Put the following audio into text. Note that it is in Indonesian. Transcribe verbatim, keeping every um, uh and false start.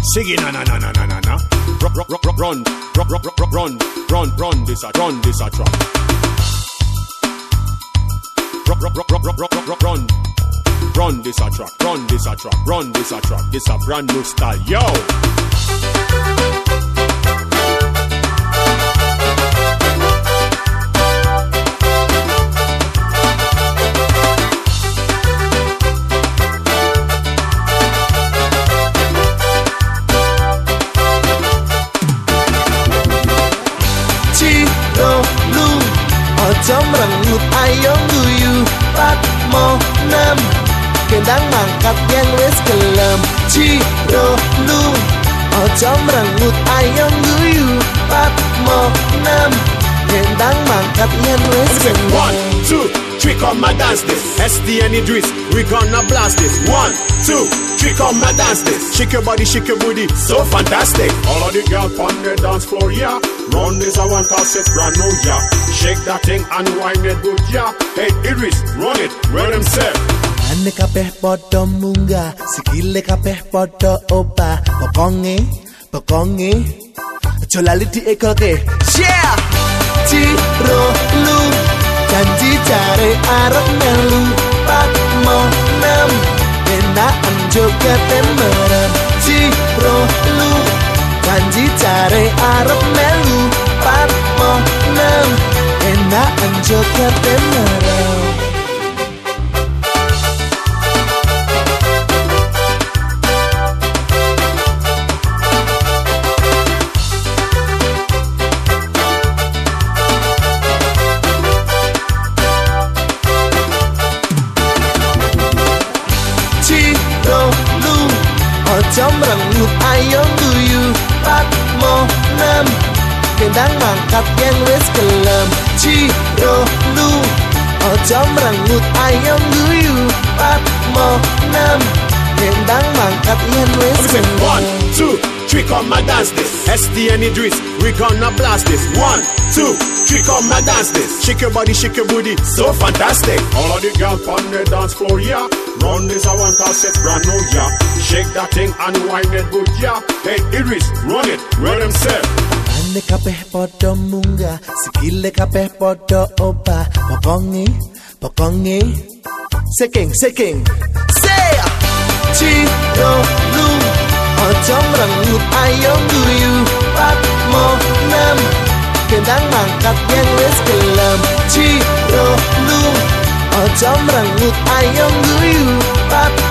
Sing it, na na na na na na na. Run, run, run, run, run, run, run, run. This a run, this a track. Run, run, run, run, run, run, run. Run this a track, run this a track, run this a track. This a brand new style, yo. Jom rengut ayong guyu pat mo nem kendang mangkat yang wis gelem ciro lu jom rengut ayong guyu pat mo nem kendang mangkat yang wis gelem. One, two, three, come and dance this. S D and Idris, we gonna blast this. One, two, three, come and dance this. Shake your body, shake your booty, so fantastic. All of the girls on the dance floor, yeah. Run this a one cause it's brand new, yeah. Shake that thing and wind it good, yeah. Hey Idris, run it, where them say. Ane kabeh podo munggah, sikile kabeh podo opa. Pokonge, pokonge, aja lali diekolke. Yeah! Ciro lu, janji jare arep melu. Pat mo nem, enakan joget merem. Ciro lu, janji jare arep melu. Pat mo nem, enakan joget merem. Jom rengut ayong guyu pat mo nem kendang mangkat yang wis gelem ciro lu jom rengut ayong guyu pat mo nem kendang mangkat yang wis gelem. One, two, three, come and dance this. S D and Idris, we gonna blast this. One, two, three, come and dance this. Shake your body, shake your booty, so fantastic. All of the girls on the dance floor, yeah. Run this a one cause it's brand new, yeah. Shake that thing and wind it good, yeah. Hey Idris, run it, where them say. Ane kabeh podo munggah, sikile kabeh podo opa. Pokonge, pokonge, seking, seking. Say, ciro lu, jom rengut ayong guyu pat mo nem kendang mangkat yang wis gelem ciro lu. Jom rengut ayong guyu pat